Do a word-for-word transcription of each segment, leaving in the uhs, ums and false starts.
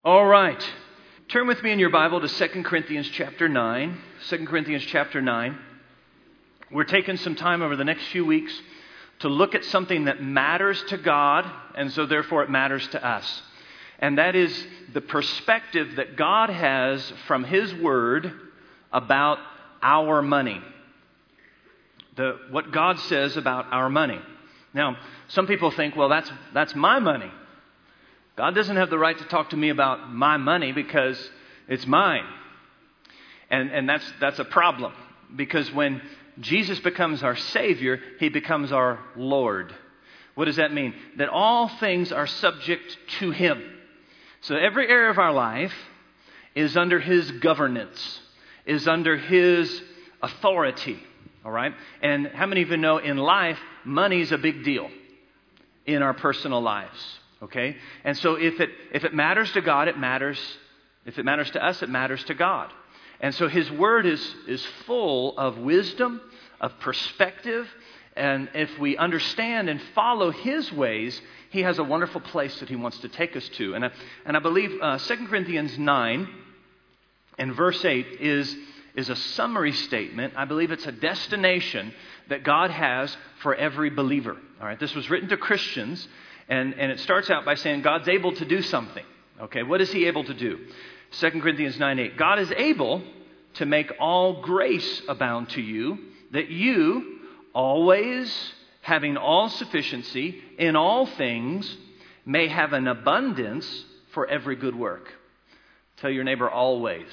All right. Turn with me in your Bible to Second Corinthians chapter nine. Second Corinthians chapter nine. We're taking some time over the next few weeks to look at something that matters to God, and so therefore it matters to us. And that is the perspective that God has from His Word about our money. The, what God says about our money. Now, some people think, well, that's that's my money. God doesn't have the right to talk to me about my money because it's mine. And and that's that's a problem. Because when Jesus becomes our Savior, He becomes our Lord. What does that mean? That all things are subject to Him. So every area of our life is under His governance, is under His authority. All right? And how many of you know in life, money's a big deal in our personal lives? Okay? And so if it if it matters to God, it matters. If it matters to us, it matters to God. And so His Word is, is full of wisdom, of perspective. And if we understand and follow His ways, He has a wonderful place that He wants to take us to. And I, and I believe uh, Second Corinthians nine and verse eight is, is a summary statement. I believe it's a destination that God has for every believer. All right, this was written to Christians. And, and it starts out by saying God's able to do something. Okay, what is He able to do? Second Corinthians nine eight. God is able to make all grace abound to you, that you, always having all sufficiency in all things, may have an abundance for every good work. Tell your neighbor, always.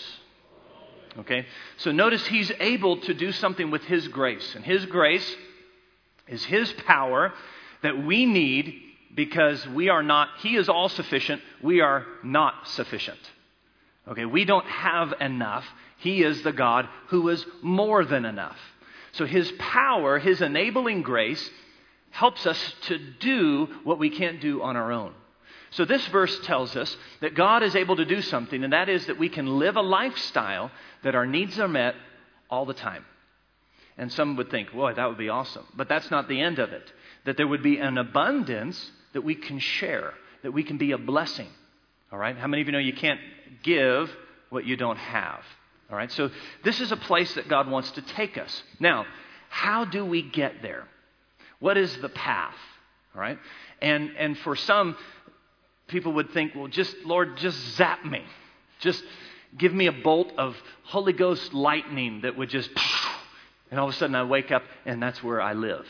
Okay, so notice He's able to do something with His grace. And His grace is His power that we need because we are not, He is all sufficient, we are not sufficient. Okay, we don't have enough. He is the God who is more than enough. So His power, His enabling grace, helps us to do what we can't do on our own. So this verse tells us that God is able to do something, and that is that we can live a lifestyle that our needs are met all the time. And some would think, boy, that would be awesome. But that's not the end of it. That there would be an abundance that we can share, that we can be a blessing. All right? How many of you know you can't give what you don't have? All right? So this is a place that God wants to take us. Now, how do we get there? What is the path? All right? And and for some, people would think, well, just, Lord, just zap me. Just give me a bolt of Holy Ghost lightning that would just, and all of a sudden I wake up and that's where I live.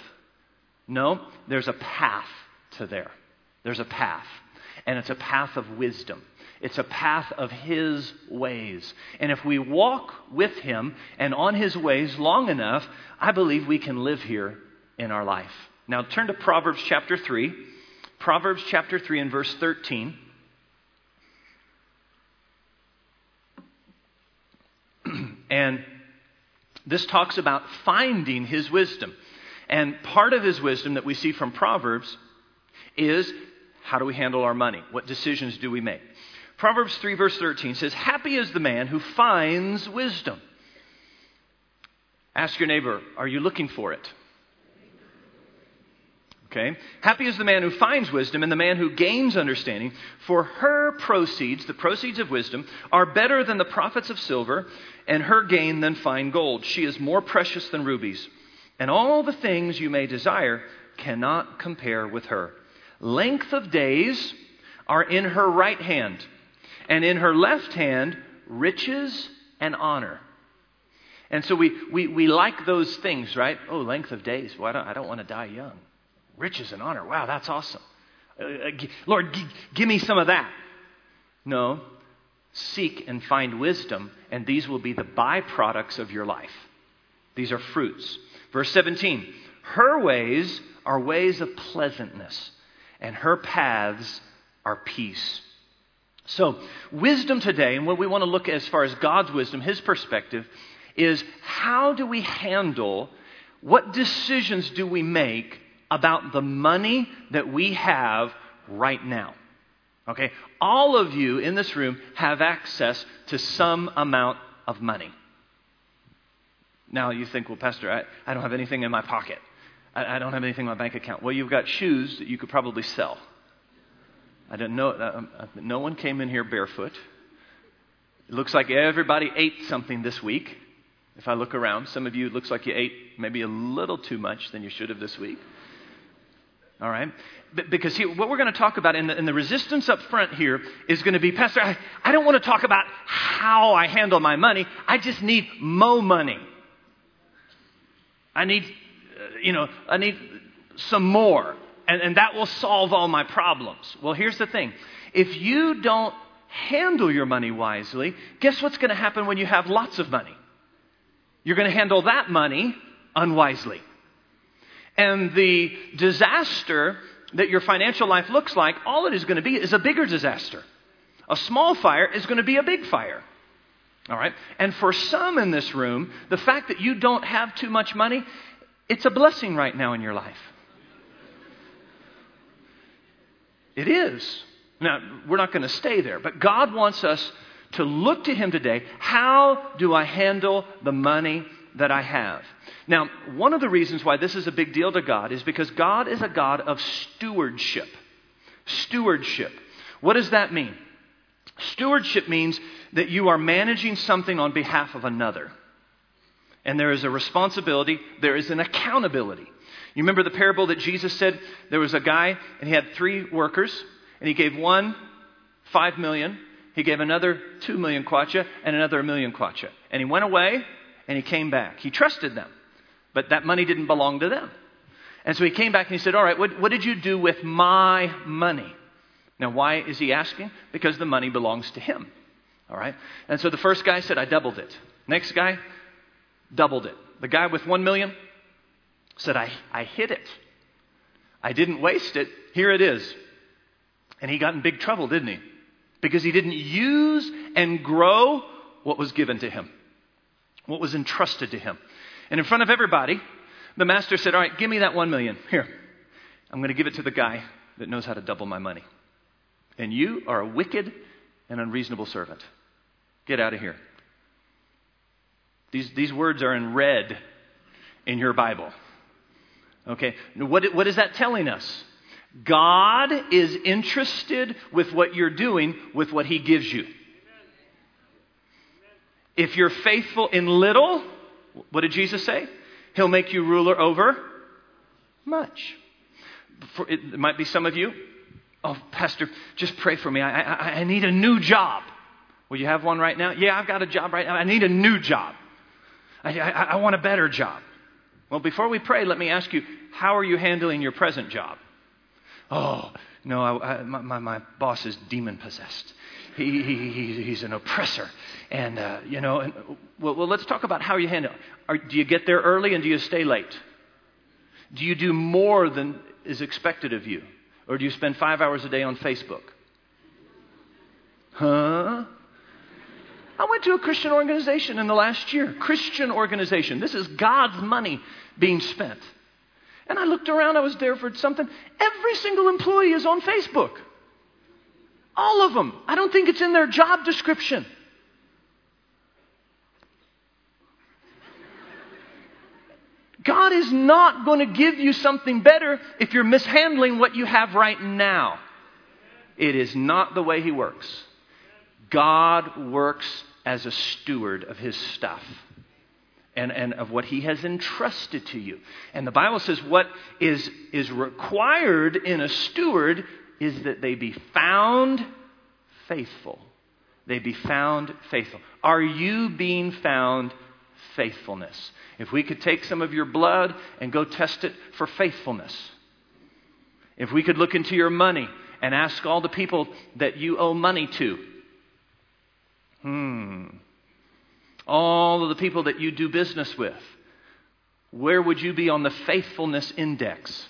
No, there's a path to there. There's a path. And it's a path of wisdom. It's a path of His ways. And if we walk with Him and on His ways long enough, I believe we can live here in our life. Now turn to Proverbs chapter three. Proverbs chapter three and verse thirteen. And this talks about finding His wisdom. And part of His wisdom that we see from Proverbs is how do we handle our money? What decisions do we make? Proverbs three verse thirteen says, happy is the man who finds wisdom. Ask your neighbor, are you looking for it? Okay. Happy is the man who finds wisdom and the man who gains understanding. For her proceeds, the proceeds of wisdom, are better than the profits of silver, and her gain than fine gold. She is more precious than rubies. And all the things you may desire cannot compare with her. Length of days are in her right hand, and in her left hand, riches and honor. And so we we, we like those things, right? Oh, length of days. Well, I don't, I don't want to die young. Riches and honor. Wow, that's awesome. Uh, g- Lord, g- give me some of that. No. Seek and find wisdom, and these will be the byproducts of your life. These are fruits. Verse seventeen, her ways are ways of pleasantness, and her paths are peace. So, wisdom today, and what we want to look at as far as God's wisdom, His perspective, is how do we handle, what decisions do we make about the money that we have right now? Okay, all of you in this room have access to some amount of money. Now you think, well, Pastor, I, I don't have anything in my pocket. I, I don't have anything in my bank account. Well, you've got shoes that you could probably sell. I didn't know, uh, uh, no one came in here barefoot. It looks like everybody ate something this week. If I look around, some of you, it looks like you ate maybe a little too much than you should have this week. All right? B- because here, what we're going to talk about in the, in the resistance up front here is going to be, Pastor, I, I don't want to talk about how I handle my money. I just need mo money. I need, uh, you know, I need some more. And, and that will solve all my problems. Well, here's the thing. If you don't handle your money wisely, guess what's going to happen when you have lots of money? You're going to handle that money unwisely. And the disaster that your financial life looks like, all it is going to be is a bigger disaster. A small fire is going to be a big fire. All right? And for some in this room, the fact that you don't have too much money, it's a blessing right now in your life. It is. Now, we're not going to stay there, but God wants us to look to Him today. How do I handle the money that I have? Now, one of the reasons why this is a big deal to God is because God is a God of stewardship. Stewardship. What does that mean? Stewardship means that you are managing something on behalf of another. And there is a responsibility, there is an accountability. You remember the parable that Jesus said? There was a guy and he had three workers, and he gave one five million, he gave another two million kwacha, and another a million kwacha. And he went away and he came back. He trusted them, but that money didn't belong to them. And so he came back and he said, all right, what, what did you do with my money? Now, why is he asking? Because the money belongs to him. All right. And so the first guy said, I doubled it. Next guy, doubled it. The guy with one million said, I, I hid it. I didn't waste it. Here it is. And he got in big trouble, didn't he? Because he didn't use and grow what was given to him, what was entrusted to him. And in front of everybody, the master said, all right, give me that one million. Here, I'm going to give it to the guy that knows how to double my money. And you are a wicked and unreasonable servant. Get out of here. These, these words are in red in your Bible. Okay, what, what is that telling us? God is interested with what you're doing with what He gives you. If you're faithful in little, what did Jesus say? He'll make you ruler over much. For, it might be some of you, oh, Pastor, just pray for me. I, I, I need a new job. Well, you have one right now? Yeah, I've got a job right now. I need a new job. I, I, I want a better job. Well, before we pray, let me ask you, how are you handling your present job? Oh, no, I, I, my, my boss is demon-possessed. He, he, he, he's an oppressor. And, uh, you know, and, well, well, let's talk about how you handle it. Are, do you get there early and do you stay late? Do you do more than is expected of you? Or do you spend five hours a day on Facebook? Huh? I went to a Christian organization in the last year. Christian organization. This is God's money being spent. And I looked around, I was there for something. Every single employee is on Facebook. All of them. I don't think it's in their job description. God is not going to give you something better if you're mishandling what you have right now. It is not the way He works. God works as a steward of His stuff. And, and of what He has entrusted to you. And the Bible says what is, is required in a steward is that they be found faithful. They be found faithful. Are you being found faithfulness? If we could take some of your blood and go test it for faithfulness. If we could look into your money and ask all the people that you owe money to. Hmm... all of the people that you do business with, where would you be on the faithfulness index?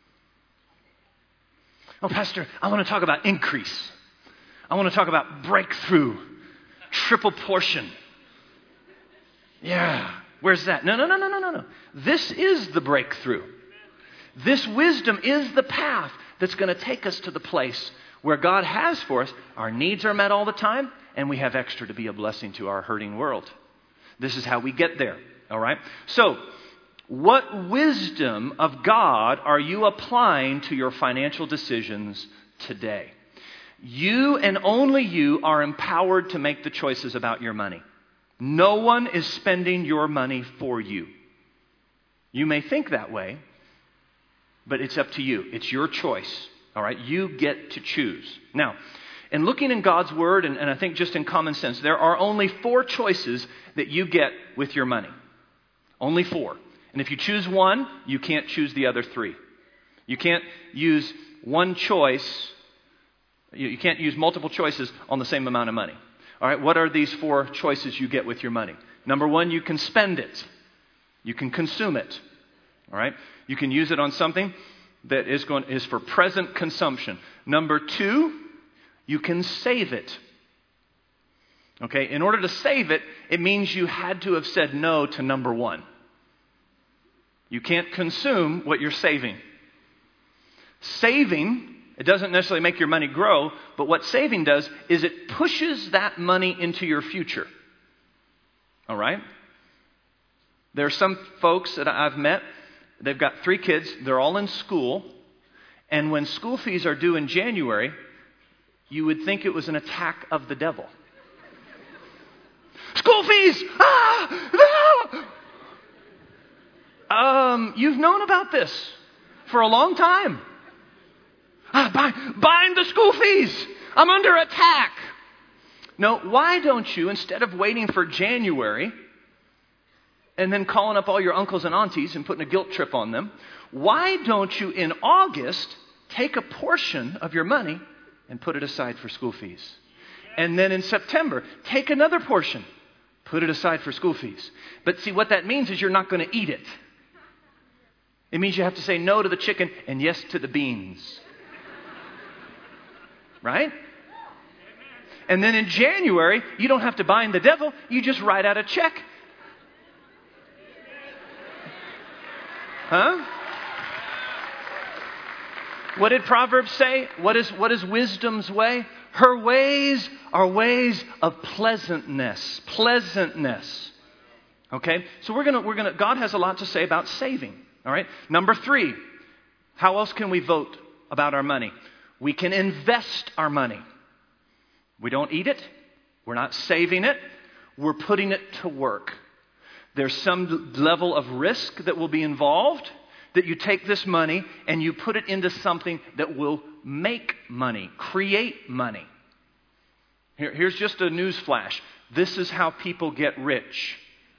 Oh, Pastor, I want to talk about increase. I want to talk about breakthrough, triple portion. Yeah, where's that? No, no, no, no, no, no, no. This is the breakthrough. This wisdom is the path that's going to take us to the place where God has for us. Our needs are met all the time, and we have extra to be a blessing to our hurting world. This is how we get there, all right? So, what wisdom of God are you applying to your financial decisions today? You and only you are empowered to make the choices about your money. No one is spending your money for you. You may think that way, but it's up to you. It's your choice. All right? You get to choose. Now, in looking in God's Word, and, and I think just in common sense, there are only four choices that you get with your money. Only four. And if you choose one, you can't choose the other three. You can't use one choice. You, you can't use multiple choices on the same amount of money. All right, what are these four choices you get with your money? Number one, you can spend it. You can consume it. All right, you can use it on something that is going is for present consumption. Number two, you can save it. Okay, in order to save it, it means you had to have said no to number one. You can't consume what you're saving. Saving, it doesn't necessarily make your money grow, but what saving does is it pushes that money into your future. All right? There are some folks that I've met, they've got three kids, they're all in school, and when school fees are due in January, you would think it was an attack of the devil. School fees! Ah! Ah! Um, you've known about this for a long time. Ah, buy, bind the school fees. I'm under attack. No, why don't you, instead of waiting for January and then calling up all your uncles and aunties and putting a guilt trip on them, why don't you in August take a portion of your money and put it aside for school fees? And then in September, take another portion, put it aside for school fees. But see, what that means is you're not going to eat it. It means you have to say no to the chicken and yes to the beans. Right? And then in January, you don't have to bind the devil. You just write out a check. Huh? What did Proverbs say? What is, what is wisdom's way? Her ways are ways of pleasantness. Pleasantness. Okay? So we're gonna, we're gonna, God has a lot to say about saving. All right? Number three, how else can we vote about our money? We can invest our money. We don't eat it. We're not saving it. We're putting it to work. There's some level of risk that will be involved, that you take this money and you put it into something that will make money, create money. Here, here's just a news flash. This is how people get rich.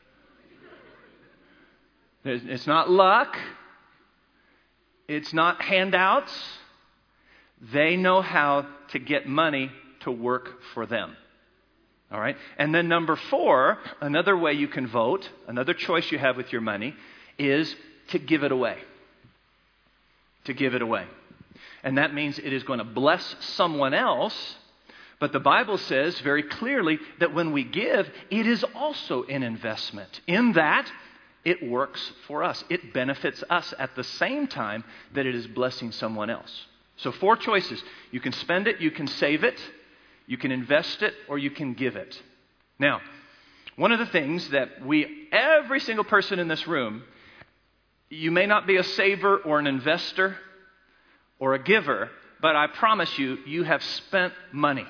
It's not luck. It's not handouts. They know how to get money to work for them. All right? And then number four, another way you can vote, another choice you have with your money, is to give it away. To give it away. And that means it is going to bless someone else, but the Bible says very clearly that when we give, it is also an investment. In that, it works for us. It benefits us at the same time that it is blessing someone else. So four choices. You can spend it, you can save it, you can invest it, or you can give it. Now, one of the things that we, every single person in this room, you may not be a saver or an investor or a giver, but I promise you, you have spent money.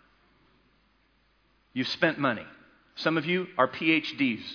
You've spent money. Some of you are P H Ds.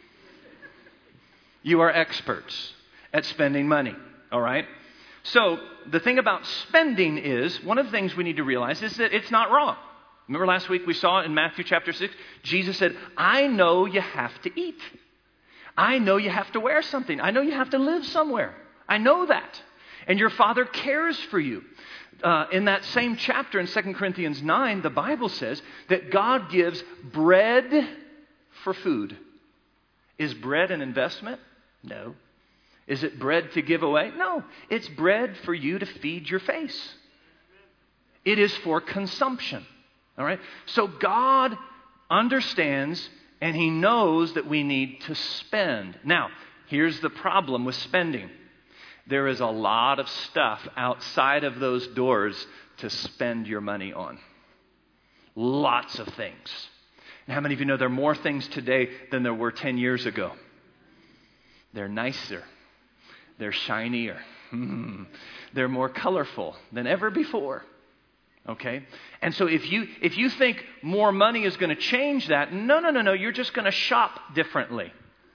You are experts at spending money, all right? So the thing about spending is, one of the things we need to realize is that it's not wrong. Remember last week we saw in Matthew chapter six, Jesus said, I know you have to eat. I know you have to wear something. I know you have to live somewhere. I know that. And your Father cares for you. Uh, in that same chapter in Second Corinthians nine, the Bible says that God gives bread for food. Is bread an investment? No. Is it bread to give away? No. It's bread for you to feed your face. It is for consumption. All right? So God understands and He knows that we need to spend. Now, here's the problem with spending. There is a lot of stuff outside of those doors to spend your money on. Lots of things. And how many of you know there are more things today than there were ten years ago? They're nicer. They're shinier. They're more colorful than ever before. Okay? And so if you if you think more money is going to change that, no, no, no, no, you're just going to shop differently.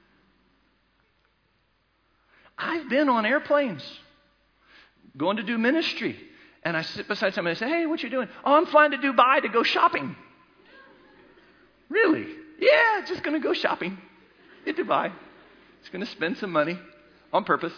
I've been on airplanes going to do ministry, and I sit beside somebody and I say, hey, what you doing? Oh, I'm flying to Dubai to go shopping. Really? Yeah, just going to go shopping in Dubai. Just going to spend some money on purpose.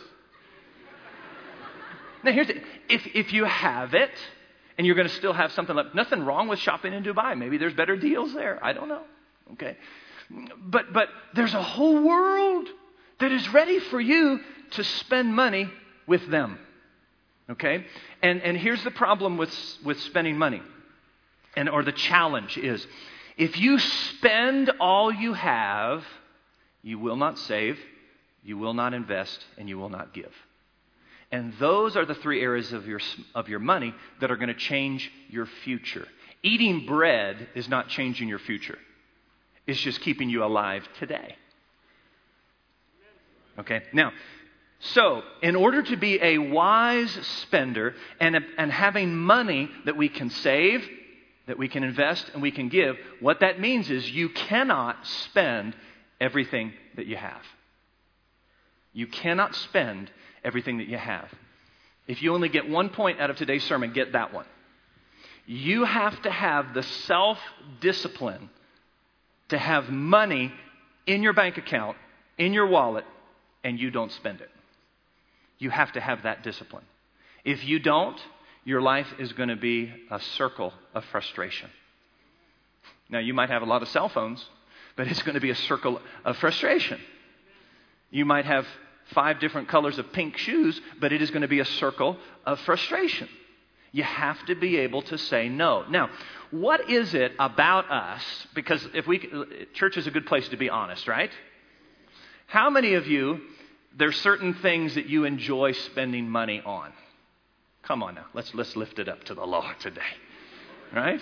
Now, here's it. If, if you have it, and you're going to still have something like, nothing wrong with shopping in Dubai. Maybe there's better deals there. I don't know. Okay. But, but there's a whole world that is ready for you to spend money with them. Okay? And, and here's the problem with, with spending money. And, or the challenge is, if you spend all you have, you will not save, you will not invest, and you will not give. And those are the three areas of your of your money that are going to change your future. Eating bread is not changing your future. It's just keeping you alive today. Okay? Now, so in order to be a wise spender and, and having money that we can save, that we can invest, and we can give, what that means is you cannot spend everything that you have. You cannot spend everything that you have. If you only get one point out of today's sermon, get that one. You have to have the self-discipline to have money in your bank account, in your wallet, and you don't spend it. You have to have that discipline. If you don't, your life is going to be a circle of frustration. Now, you might have a lot of cell phones, but it's going to be a circle of frustration. You might have five different colors of pink shoes, but it is going to be a circle of frustration. You have to be able to say no. Now, what is it about us? Because if we, church is a good place to be honest, right? How many of you, there's certain things that you enjoy spending money on? Come on now, let's let's lift it up to the Lord today, right?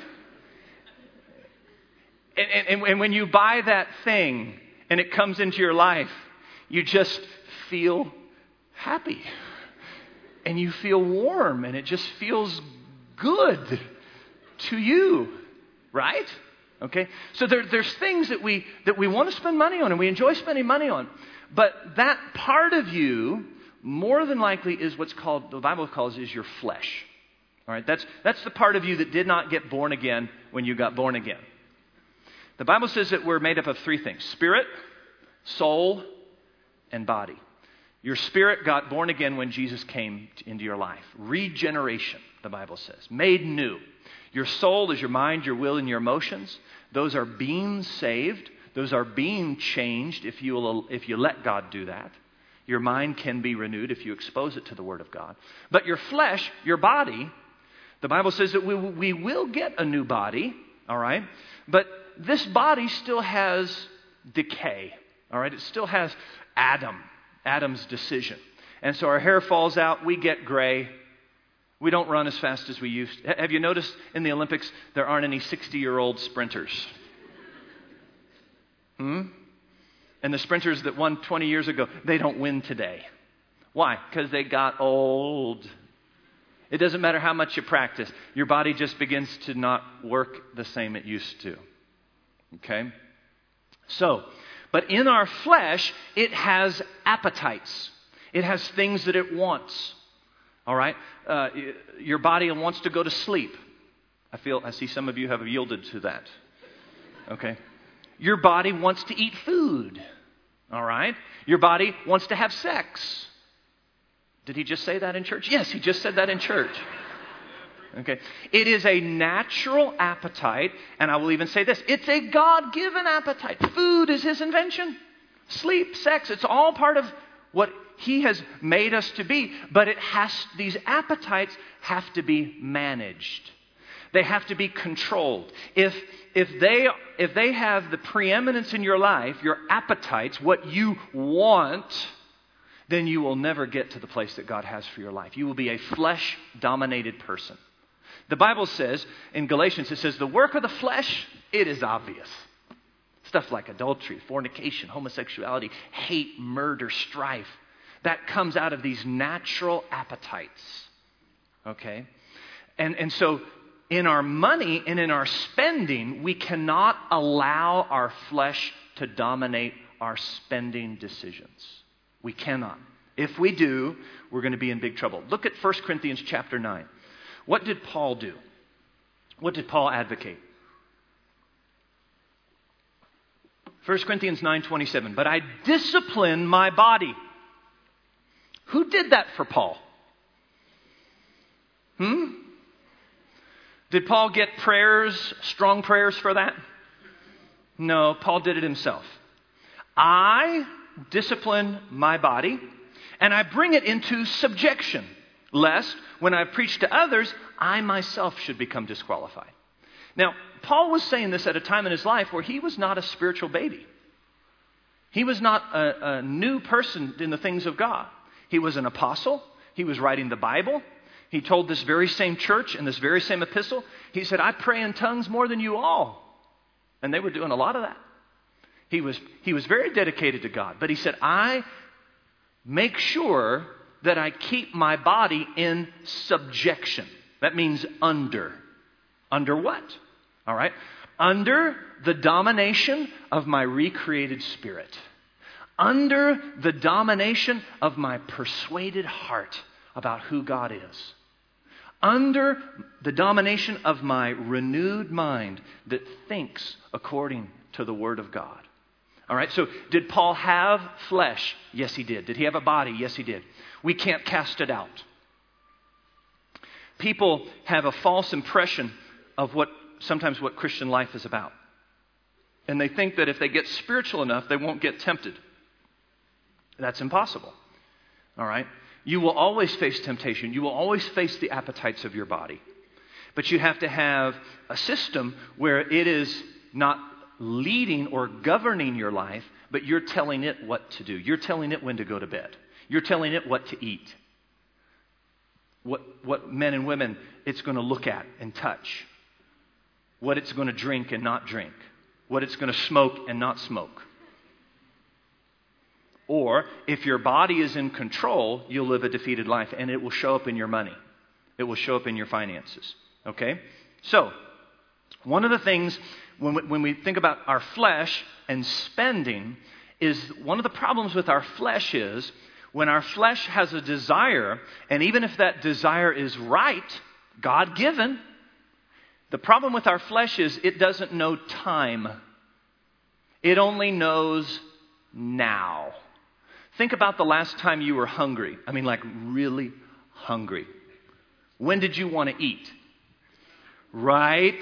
And, and, and when you buy that thing and it comes into your life, you just feel happy and you feel warm and it just feels good to you, right? Okay, so there, there's things that we that we want to spend money on and we enjoy spending money on, but that part of you more than likely is what's called, the Bible calls is your flesh. All right, that's that's the part of you that did not get born again when you got born again. The Bible says that we're made up of three things: spirit, soul, and body. Your spirit got born again when Jesus came into your life. Regeneration, the Bible says. Made new. Your soul is your mind, your will, and your emotions. Those are being saved. Those are being changed if you will, if you let God do that. Your mind can be renewed if you expose it to the Word of God. But your flesh, your body, the Bible says that we, we will get a new body, all right? But this body still has decay, all right? It still has Adam, Adam's decision. And so our hair falls out, we get gray. We don't run as fast as we used to. Have you noticed in the Olympics there aren't any sixty-year-old sprinters? Hmm? And the sprinters that won twenty years ago, they don't win today. Why? Because they got old. It doesn't matter how much you practice. Your body just begins to not work the same it used to. Okay? So, but in our flesh, it has appetites. It has things that it wants. All right? Uh, your body wants to go to sleep. I feel, I see some of you have yielded to that. Okay? Your body wants to eat food. All right? Your body wants to have sex. Did he just say that in church? Yes, he just said that in church. Okay. It is a natural appetite, and I will even say this, it's a God-given appetite. Food is his invention. Sleep, sex, it's all part of what he has made us to be, but it has, these appetites have to be managed. They have to be controlled. If if they if they have the preeminence in your life, your appetites, what you want, then you will never get to the place that God has for your life. You will be a flesh-dominated person. The Bible says in Galatians, it says, the work of the flesh, it is obvious. Stuff like adultery, fornication, homosexuality, hate, murder, strife. That comes out of these natural appetites. Okay? And and so in our money and in our spending, we cannot allow our flesh to dominate our spending decisions. We cannot. If we do, we're going to be in big trouble. Look at First Corinthians chapter nine. What did Paul do? What did Paul advocate? First Corinthians nine twenty-seven. But I discipline my body. Who did that for Paul? Hmm? Did Paul get prayers, strong prayers for that? No, Paul did it himself. I discipline my body, and I bring it into subjection, lest when I preach to others, I myself should become disqualified. Now, Paul was saying this at a time in his life where he was not a spiritual baby. He was not a, a new person in the things of God. He was an apostle. He was writing the Bible. He told this very same church in this very same epistle, he said, I pray in tongues more than you all. And they were doing a lot of that. He was, he was very dedicated to God. But he said, I make sure that I keep my body in subjection. That means under. Under what? All right. Under the domination of my recreated spirit. Under the domination of my persuaded heart about who God is. Under the domination of my renewed mind that thinks according to the Word of God. All right, so did Paul have flesh? Yes, he did. Did he have a body? Yes, he did. We can't cast it out. People have a false impression of what sometimes what Christian life is about. And they think that if they get spiritual enough, they won't get tempted. That's impossible. All right? You will always face temptation. You will always face the appetites of your body. But you have to have a system where it is not leading or governing your life, but you're telling it what to do. You're telling it when to go to bed. You're telling it what to eat. What, what men and women it's going to look at and touch. What it's going to drink and not drink. What it's going to smoke and not smoke. Or, if your body is in control, you'll live a defeated life, and it will show up in your money. It will show up in your finances. Okay? So, one of the things, when we, when we think about our flesh and spending, is one of the problems with our flesh is, when our flesh has a desire, and even if that desire is right, God-given, the problem with our flesh is it doesn't know time. It only knows now. Think about the last time you were hungry. I mean, like really hungry. When did you want to eat? Right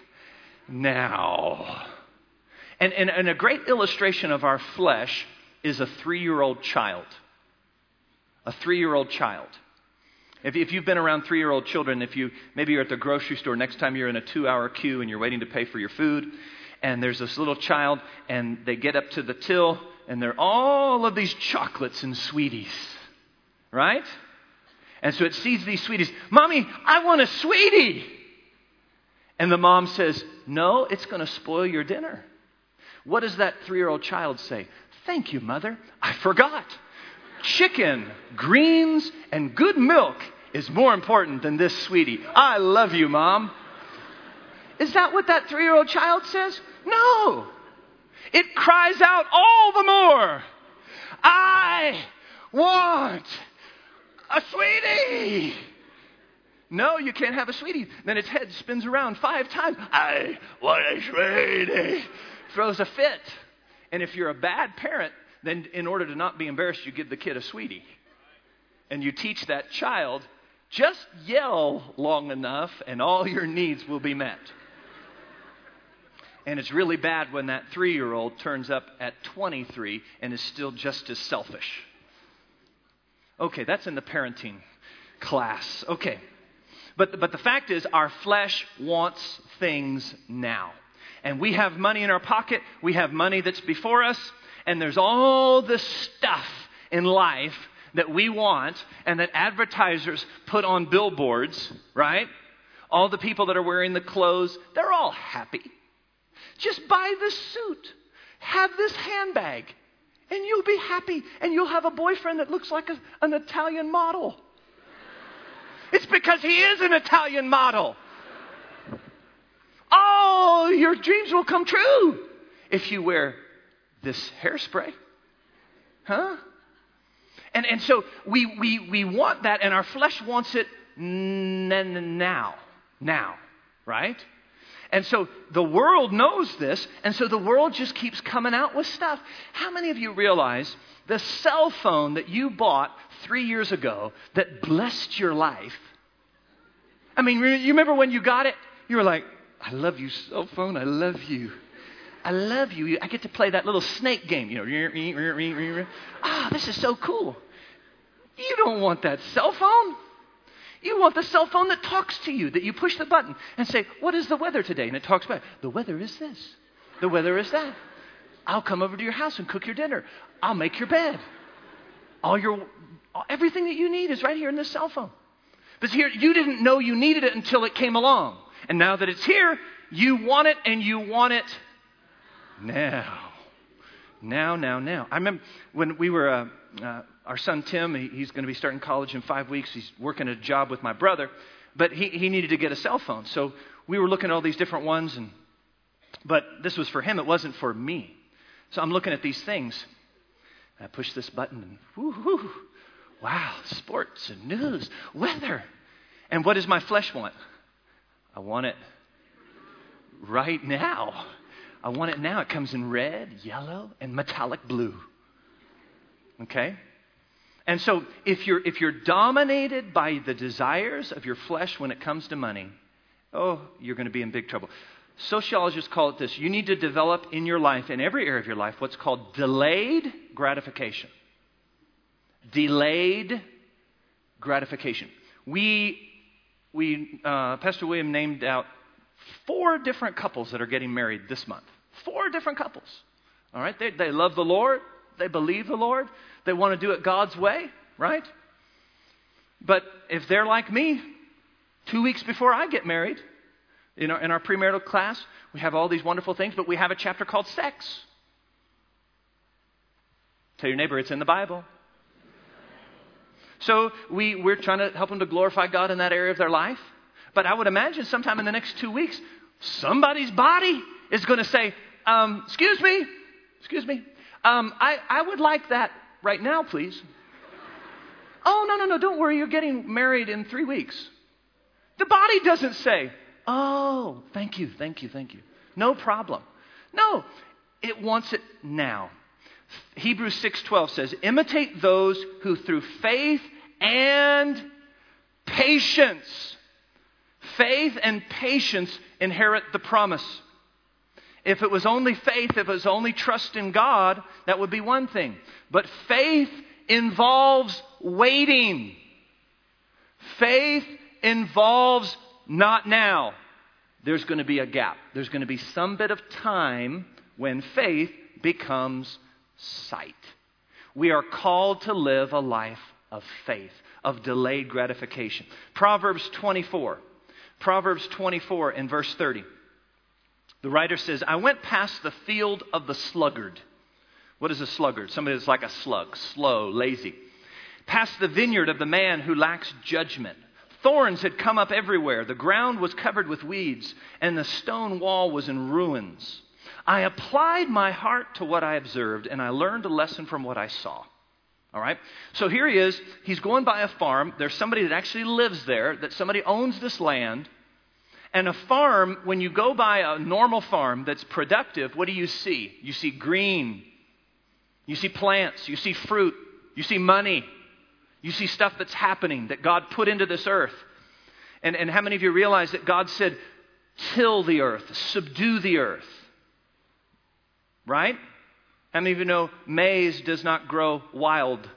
now. And, and, and a great illustration of our flesh is a three-year-old child. A three-year-old child. If, if you've been around three-year-old children, if you maybe you're at the grocery store, next time you're in a two-hour queue and you're waiting to pay for your food, and there's this little child, and they get up to the till, and there are all of these chocolates and sweeties, right? And so it sees these sweeties. Mommy, I want a sweetie. And the mom says, no, it's going to spoil your dinner. What does that three-year-old child say? Thank you, Mother. I forgot. Chicken, greens, and good milk is more important than this sweetie. I love you, Mom. Is that what that three-year-old child says? No. It cries out all the more, I want a sweetie. No, you can't have a sweetie. Then its head spins around five times. I want a sweetie. Throws a fit. And if you're a bad parent, then in order to not be embarrassed, you give the kid a sweetie. And you teach that child, just yell long enough and all your needs will be met. And it's really bad when that three-year-old turns up at twenty-three and is still just as selfish. Okay, that's in the parenting class. Okay. But, but the fact is, our flesh wants things now. And we have money in our pocket. We have money that's before us. And there's all this stuff in life that we want and that advertisers put on billboards, right? All the people that are wearing the clothes, they're all happy. Just buy this suit. Have this handbag. And you'll be happy. And you'll have a boyfriend that looks like a, an Italian model. It's because he is an Italian model. oh, your dreams will come true if you wear this hairspray. Huh? And, and so we, we, we want that, and our flesh wants it n- n- now. Now, right? And so the world knows this, and so the world just keeps coming out with stuff. How many of you realize the cell phone that you bought three years ago that blessed your life? I mean, you remember when you got it? You were like, I love you, cell phone. I love you. I love you. I get to play that little snake game. You know, ah, this is so cool. You don't want that cell phone. You want the cell phone that talks to you, that you push the button and say, what is the weather today? And it talks back. The weather is this. The weather is that. I'll come over to your house and cook your dinner. I'll make your bed. All your, everything that you need is right here in this cell phone. But here, you didn't know you needed it until it came along. And now that it's here, you want it, and you want it now. Now, now, now. I remember when we were, uh, uh, our son Tim, he, he's going to be starting college in five weeks. He's working a job with my brother, but he, he needed to get a cell phone. So we were looking at all these different ones, and but this was for him. It wasn't for me. So I'm looking at these things. I push this button, and whoo-hoo, wow, sports and news, weather. And what does my flesh want? I want it right now. I want it now. It comes in red, yellow, and metallic blue. Okay? And so if you're if you're dominated by the desires of your flesh when it comes to money, oh, you're going to be in big trouble. Sociologists call it this. You need to develop in your life, in every area of your life, what's called delayed gratification. Delayed gratification. We, we uh, Pastor William named out four different couples that are getting married this month. Four different couples. All right? They, they love the Lord. They believe the Lord. They want to do it God's way, right? But if they're like me, two weeks before I get married, you know, in our premarital class, we have all these wonderful things, but we have a chapter called sex. Tell your neighbor it's in the Bible. So we, we're trying to help them to glorify God in that area of their life. But I would imagine sometime in the next two weeks, somebody's body is going to say, um, excuse me, excuse me, um, I, I would like that right now, please. Oh, no, no, no, don't worry, you're getting married in three weeks. The body doesn't say, oh, thank you, thank you, thank you. No problem. No, it wants it now. Hebrews six twelve says, imitate those who through faith and patience, faith and patience inherit the promise. If it was only faith, if it was only trust in God, that would be one thing. But faith involves waiting. Faith involves not now. There's going to be a gap. There's going to be some bit of time when faith becomes sight. We are called to live a life of faith, of delayed gratification. Proverbs twenty-four. Proverbs twenty-four and verse thirty. The writer says, I went past the field of the sluggard. What is a sluggard? Somebody that's like a slug, slow, lazy. Past the vineyard of the man who lacks judgment. Thorns had come up everywhere. The ground was covered with weeds, and the stone wall was in ruins. I applied my heart to what I observed, and I learned a lesson from what I saw. All right? So here he is. He's going by a farm. There's somebody that actually lives there, that somebody owns this land. And a farm, when you go by a normal farm that's productive, what do you see? You see green. You see plants. You see fruit. You see money. You see stuff that's happening that God put into this earth. And, and how many of you realize that God said, till the earth, subdue the earth? Right? How many of you know maize does not grow wild?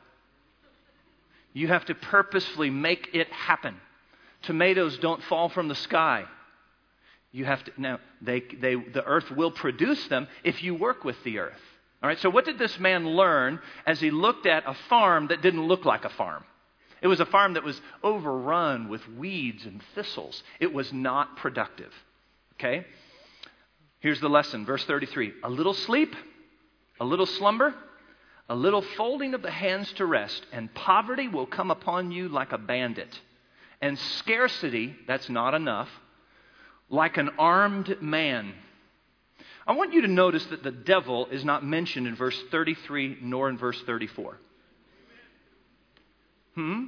You have to purposefully make it happen. Tomatoes don't fall from the sky. You have to, now, they, they, the earth will produce them if you work with the earth. All right, so what did this man learn as he looked at a farm that didn't look like a farm? It was a farm that was overrun with weeds and thistles. It was not productive. Okay? Here's the lesson, verse thirty-three. A little sleep, a little slumber, a little folding of the hands to rest, and poverty will come upon you like a bandit. And scarcity, that's not enough, like an armed man. I want you to notice that the devil is not mentioned in verse thirty-three nor in verse thirty-four. Hmm?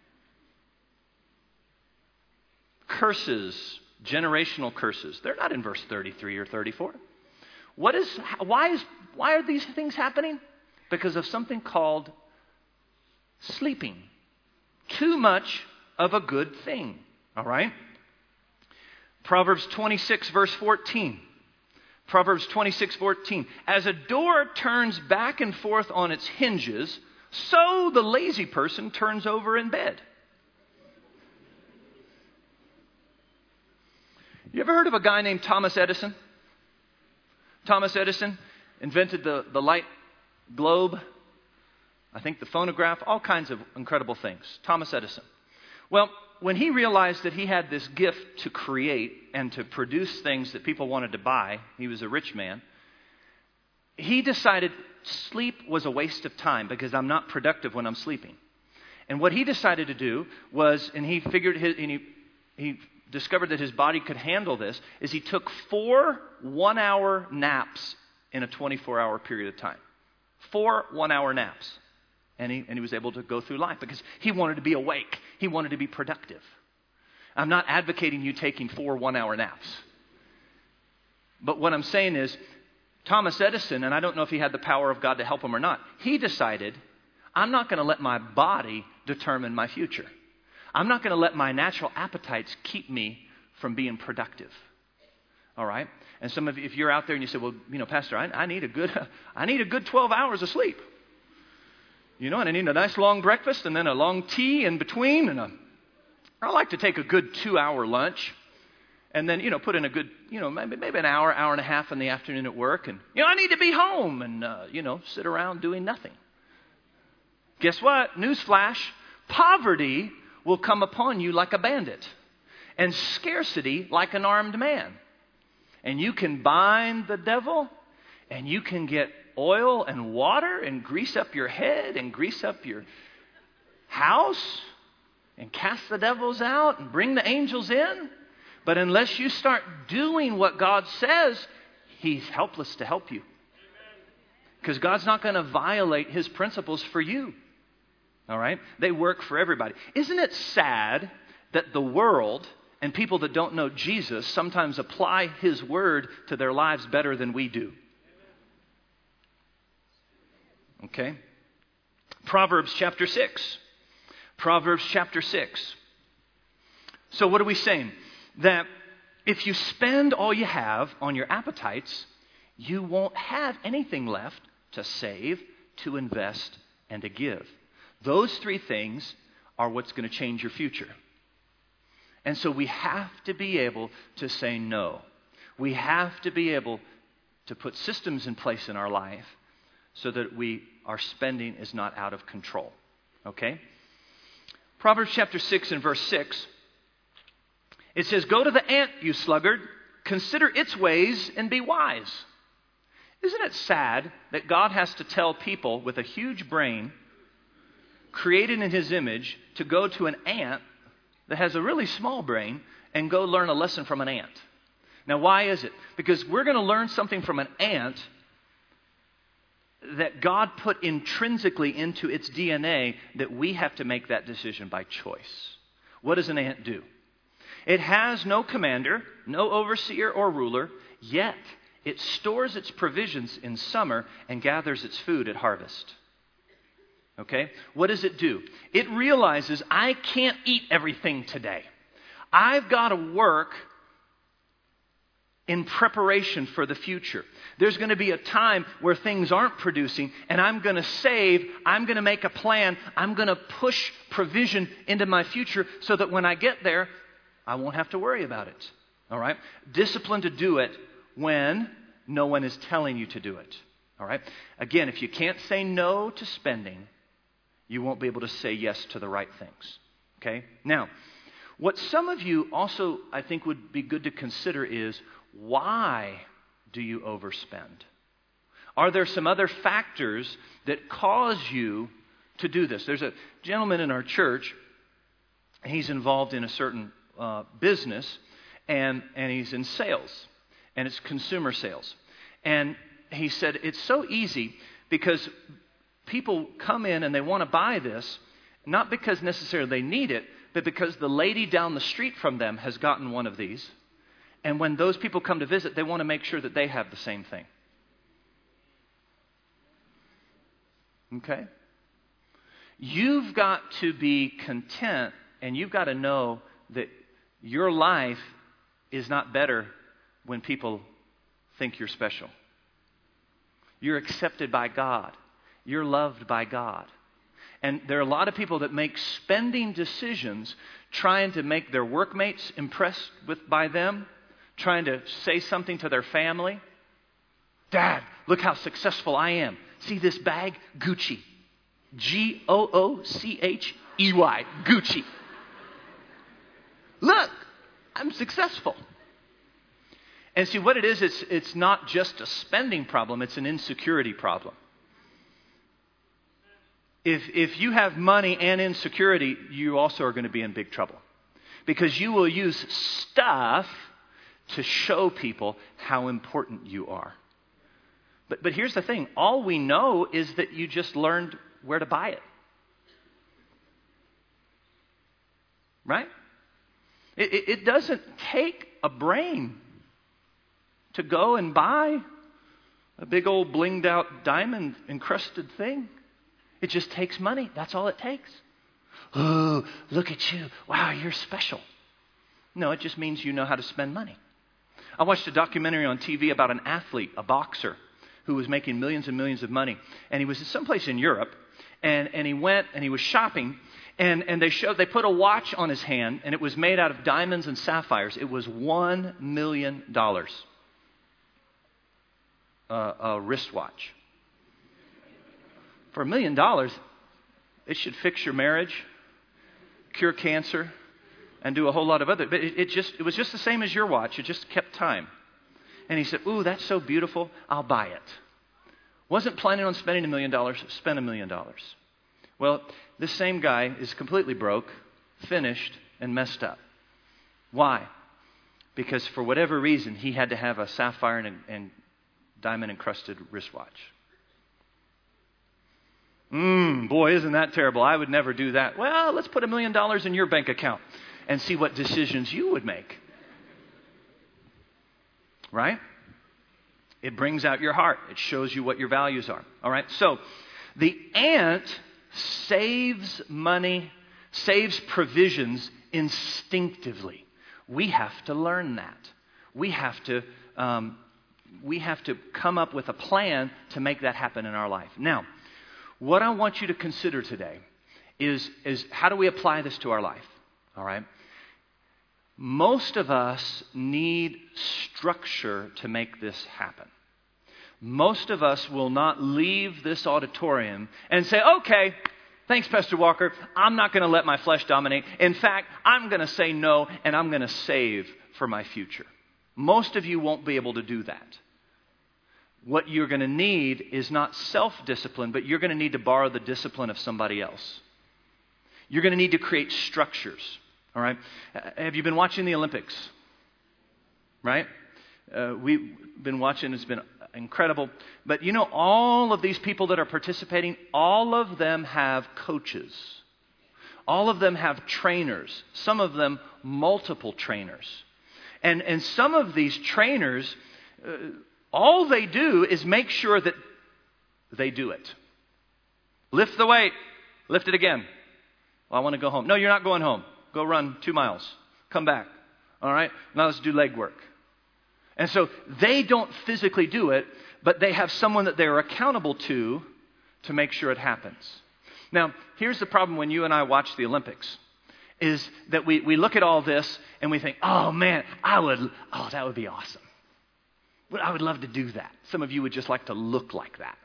Curses, generational curses, they're not in verse thirty-three or thirty-four. What is, why is, why are these things happening? Because of something called sleeping. Too much of a good thing. All right? Proverbs twenty-six, verse fourteen. Proverbs twenty-six, fourteen. As a door turns back and forth on its hinges, so the lazy person turns over in bed. You ever heard of a guy named Thomas Edison? Thomas Edison invented the, the light globe, I think the phonograph, all kinds of incredible things. Thomas Edison. Well, when he realized that he had this gift to create and to produce things that people wanted to buy, he was a rich man, he decided sleep was a waste of time because I'm not productive when I'm sleeping. And what he decided to do was, and he figured his, and he, he discovered that his body could handle this, is he took four one-hour naps in a twenty-four hour period of time. Four one-hour naps. And he, and he was able to go through life because he wanted to be awake. He wanted to be productive. I'm not advocating you taking four one-hour naps. But what I'm saying is, Thomas Edison, and I don't know if he had the power of God to help him or not, he decided, I'm not going to let my body determine my future. I'm not going to let my natural appetites keep me from being productive. All right? And some of you, if you're out there and you say, well, you know, Pastor, I, I need a good, I need a good twelve hours of sleep. You know, and I need a nice long breakfast and then a long tea in between. And a, I like to take a good two-hour lunch and then, you know, put in a good, you know, maybe, maybe an hour, hour and a half in the afternoon at work. And, you know, I need to be home and, uh, you know, sit around doing nothing. Guess what? Newsflash, poverty will come upon you like a bandit and scarcity like an armed man. And you can bind the devil and you can get oil and water and grease up your head and grease up your house and cast the devils out and bring the angels in. But unless you start doing what God says, He's helpless to help you. Because God's not going to violate His principles for you. All right? They work for everybody. Isn't it sad that the world and people that don't know Jesus sometimes apply His word to their lives better than we do? Okay? Proverbs chapter six. Proverbs chapter six. So what are we saying? That if you spend all you have on your appetites, you won't have anything left to save, to invest, and to give. Those three things are what's going to change your future. And so we have to be able to say no. We have to be able to put systems in place in our life so that we our spending is not out of control. Okay? Proverbs chapter six and verse six. It says, "Go to the ant, you sluggard, consider its ways and be wise." Isn't it sad that God has to tell people with a huge brain, created in His image, to go to an ant that has a really small brain and go learn a lesson from an ant? Now, why is it? Because we're going to learn something from an ant that God put intrinsically into its D N A that we have to make that decision by choice. What does an ant do? It has no commander, no overseer or ruler, yet it stores its provisions in summer and gathers its food at harvest. Okay? What does it do? It realizes, I can't eat everything today. I've got to work in preparation for the future. There's going to be a time where things aren't producing, and I'm going to save, I'm going to make a plan, I'm going to push provision into my future so that when I get there, I won't have to worry about it. All right? Discipline to do it when no one is telling you to do it. All right? Again, if you can't say no to spending, you won't be able to say yes to the right things. Okay? Now, what some of you also, I think, would be good to consider is, why do you overspend? Are there some other factors that cause you to do this? There's a gentleman in our church, he's involved in a certain uh, business, and, and he's in sales, and it's consumer sales. And he said, it's so easy because people come in and they want to buy this, not because necessarily they need it, but because the lady down the street from them has gotten one of these. And when those people come to visit, they want to make sure that they have the same thing. Okay? You've got to be content, and you've got to know that your life is not better when people think you're special. You're accepted by God. You're loved by God. And there are a lot of people that make spending decisions trying to make their workmates impressed with by them, trying to say something to their family. Dad, look how successful I am. See this bag? Gucci. G O O C H E Y. Gucci. Look, I'm successful. And see what it is, it's, it's not just a spending problem, it's an insecurity problem. If, if you have money and insecurity, you also are going to be in big trouble. Because you will use stuff to show people how important you are. But, but here's the thing. All we know is that you just learned where to buy it. Right? It, it, it doesn't take a brain to go and buy a big old blinged out diamond encrusted thing. It just takes money. That's all it takes. Oh, look at you. Wow, you're special. No, it just means you know how to spend money. I watched a documentary on T V about an athlete, a boxer, who was making millions and millions of money. And he was someplace in Europe, and, and he went and he was shopping, and, and they showed they put a watch on his hand, and it was made out of diamonds and sapphires. It was one million dollars. Uh, a wristwatch. For a million dollars, it should fix your marriage, cure cancer, and do a whole lot of other. But it, it just it was just the same as your watch. It just kept time. And he said, "Ooh, that's so beautiful. I'll buy it." Wasn't planning on spending a million dollars. Spent a million dollars. Well, this same guy is completely broke, finished, and messed up. Why? Because for whatever reason, he had to have a sapphire and, and diamond encrusted wristwatch. Mmm, boy, isn't that terrible. I would never do that. Well, let's put a million dollars in your bank account and see what decisions you would make. Right? It brings out your heart. It shows you what your values are. All right? So, the ant saves money, saves provisions instinctively. We have to learn that. We have to um, we have to come up with a plan to make that happen in our life. Now, what I want you to consider today is, is how do we apply this to our life? All right? Most of us need structure to make this happen. Most of us will not leave this auditorium and say, okay, thanks, Pastor Walker. I'm not going to let my flesh dominate. In fact, I'm going to say no, and I'm going to save for my future. Most of you won't be able to do that. What you're going to need is not self-discipline, but you're going to need to borrow the discipline of somebody else. You're going to need to create structures. All right? Have you been watching the Olympics? Right? Uh, we've been watching. It's been incredible. But you know, all of these people that are participating, all of them have coaches. All of them have trainers. Some of them multiple trainers. And, and some of these trainers... Uh, All they do is make sure that they do it. Lift the weight. Lift it again. Well, I want to go home. No, you're not going home. Go run two miles. Come back. All right? Now let's do leg work. And so they don't physically do it, but they have someone that they're accountable to to make sure it happens. Now, here's the problem when you and I watch the Olympics, is that we, we look at all this and we think, oh man, I would, oh, that would be awesome. I would love to do that. Some of you would just like to look like that.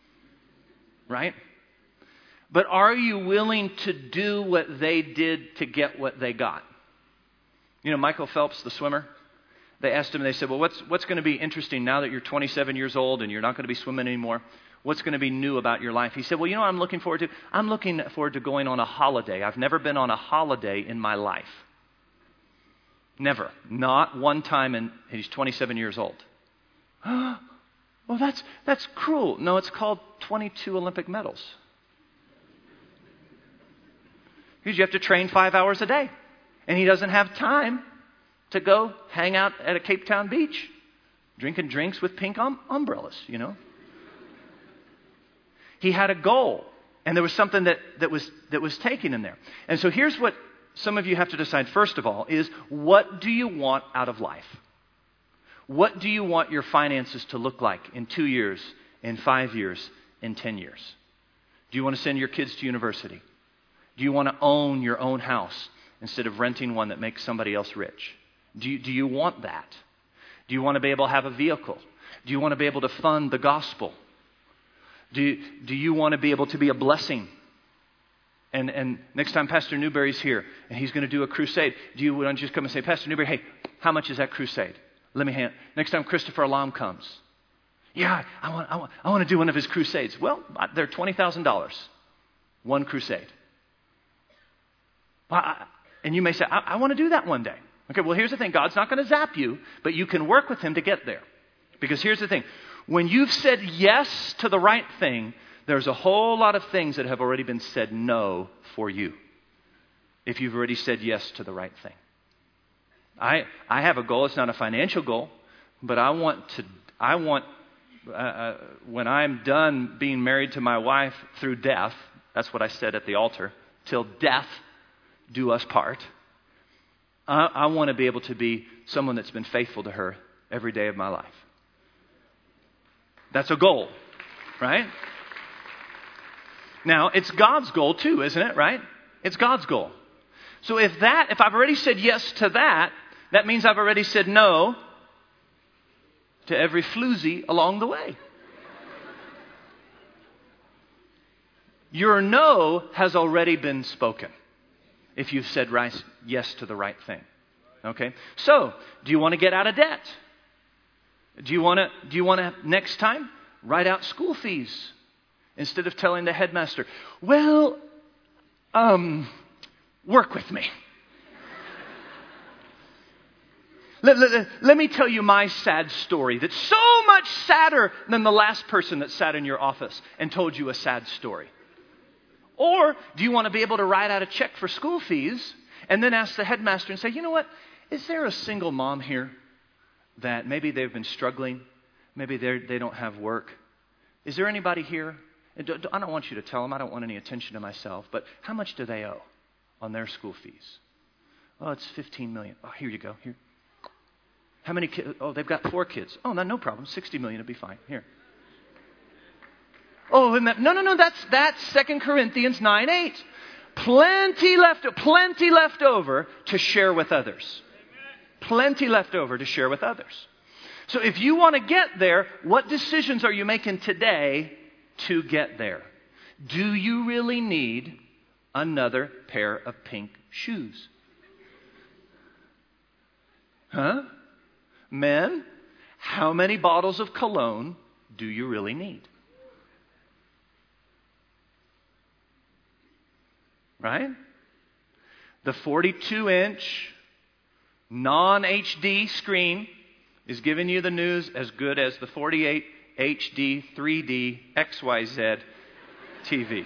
Right? But are you willing to do what they did to get what they got? You know, Michael Phelps, the swimmer, they asked him, they said, well, what's, what's going to be interesting now that you're twenty-seven years old and you're not going to be swimming anymore? What's going to be new about your life? He said, well, you know what I'm looking forward to? I'm looking forward to going on a holiday. I've never been on a holiday in my life. Never. Not one time, and he's twenty-seven years old. Well, that's, that's cruel. No, it's called twenty-two Olympic medals. Because you have to train five hours a day. And he doesn't have time to go hang out at a Cape Town beach drinking drinks with pink um, umbrellas, you know. He had a goal, and there was something that, that was that was taking him there. And so here's what some of you have to decide, first of all, is what do you want out of life? What do you want your finances to look like in two years, in five years, in ten years? Do you want to send your kids to university? Do you want to own your own house instead of renting one that makes somebody else rich? Do you, do you want that? Do you want to be able to have a vehicle? Do you want to be able to fund the gospel? Do you, do you want to be able to be a blessing? And, and next time Pastor Newberry's here and he's going to do a crusade, do you want to just come and say, Pastor Newberry, hey, how much is that crusade? Let me hand. Next time Christopher Alam comes. Yeah, I want, I want, I want to do one of his crusades. Well, they're twenty thousand dollars. One crusade. Well, I, and you may say, I, I want to do that one day. Okay, well, here's the thing. God's not going to zap you, but you can work with him to get there. Because here's the thing. When you've said yes to the right thing, there's a whole lot of things that have already been said no for you. If you've already said yes to the right thing. I I have a goal. It's not a financial goal, but I want to, I want, uh, uh, when I'm done being married to my wife through death, that's what I said at the altar, till death do us part. I, I want to be able to be someone that's been faithful to her every day of my life. That's a goal, right? Now, it's God's goal too, isn't it, right? It's God's goal. So if that, if I've already said yes to that, that means I've already said no to every floozy along the way. Your no has already been spoken if you've said right, yes to the right thing. Okay? So, do you want to get out of debt? Do you want to, do you want to, next time, write out school fees instead of telling the headmaster, well, um, work with me. Let, let, let me tell you my sad story that's so much sadder than the last person that sat in your office and told you a sad story. Or do you want to be able to write out a check for school fees and then ask the headmaster and say, you know what, is there a single mom here that maybe they've been struggling, maybe they they don't have work? Is there anybody here? I don't want you to tell them, I don't want any attention to myself, but how much do they owe on their school fees? Oh, it's fifteen million dollars. Oh, here you go. Here. How many kids? Oh, they've got four kids. Oh, no, no problem. sixty million dollars, it'll be fine. Here. Oh, and that, no, no, no, that's, that's Second Corinthians nine eight. Plenty left, plenty left over to share with others. Plenty left over to share with others. So if you want to get there, what decisions are you making today to get there? Do you really need another pair of pink shoes? Huh? Men, how many bottles of cologne do you really need? Right? The forty-two inch non-H D screen is giving you the news as good as the forty-eight H D three D X Y Z T V.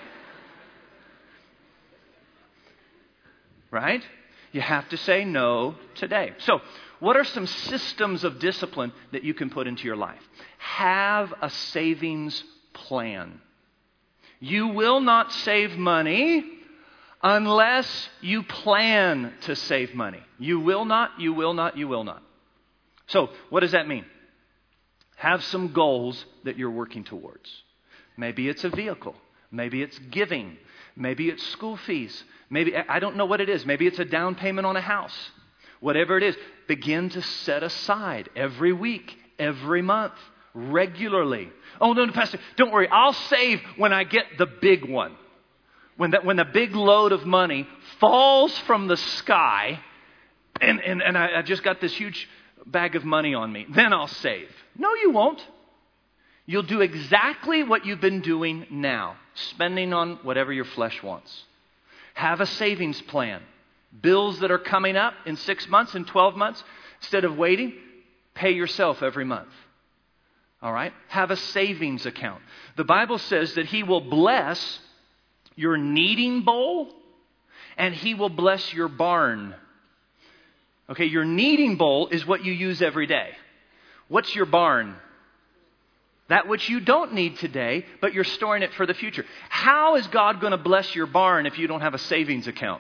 Right? You have to say no today. So, what are some systems of discipline that you can put into your life? Have a savings plan. You will not save money unless you plan to save money. You will not, you will not, you will not. So, what does that mean? Have some goals that you're working towards. Maybe it's a vehicle. Maybe it's giving. Maybe it's school fees. Maybe, I don't know what it is. Maybe it's a down payment on a house. Whatever it is, begin to set aside every week, every month, regularly. Oh, no, no, Pastor, don't worry. I'll save when I get the big one. When that, when the big load of money falls from the sky and, and, and I, I just got this huge bag of money on me, then I'll save. No, you won't. You'll do exactly what you've been doing now, spending on whatever your flesh wants. Have a savings plan. Bills that are coming up in six months and twelve months, instead of waiting, pay yourself every month. All right? Have a savings account. The Bible says that He will bless your kneading bowl and He will bless your barn. Okay, your kneading bowl is what you use every day. What's your barn? That which you don't need today, but you're storing it for the future. How is God going to bless your barn if you don't have a savings account?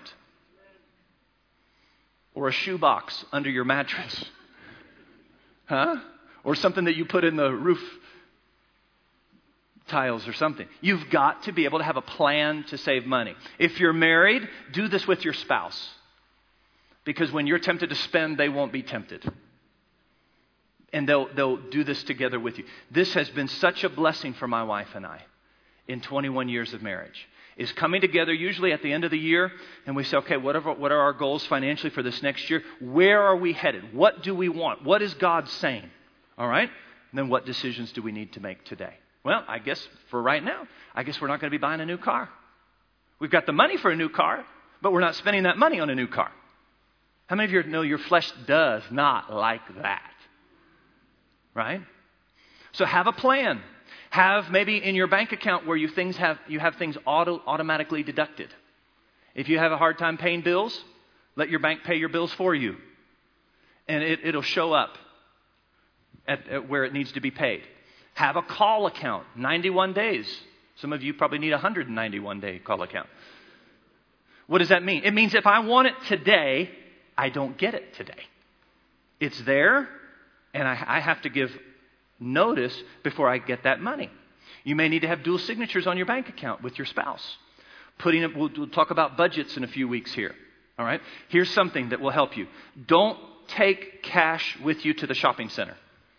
Or a shoebox under your mattress? Huh? Or something that you put in the roof tiles or something. You've got to be able to have a plan to save money. If you're married, do this with your spouse. Because when you're tempted to spend, they won't be tempted. And they'll, they'll do this together with you. This has been such a blessing for my wife and I in twenty-one years of marriage. Is coming together usually at the end of the year, and we say, okay, what are, what are our goals financially for this next year? Where are we headed? What do we want? What is God saying? All right? And then what decisions do we need to make today? Well, I guess for right now, I guess we're not going to be buying a new car. We've got the money for a new car, but we're not spending that money on a new car. How many of you know your flesh does not like that? Right? So have a plan. Have maybe in your bank account where you things have you have things auto, automatically deducted. If you have a hard time paying bills, let your bank pay your bills for you. And it, it'll show up at, at where it needs to be paid. Have a call account, ninety-one days. Some of you probably need a one hundred ninety-one day call account. What does that mean? It means if I want it today, I don't get it today. It's there, and I, I have to give notice before I get that money. You may need to have dual signatures on your bank account with your spouse. Putting it, we'll, we'll talk about budgets in a few weeks here. All right? Here's something that will help you. Don't take cash with you to the shopping center.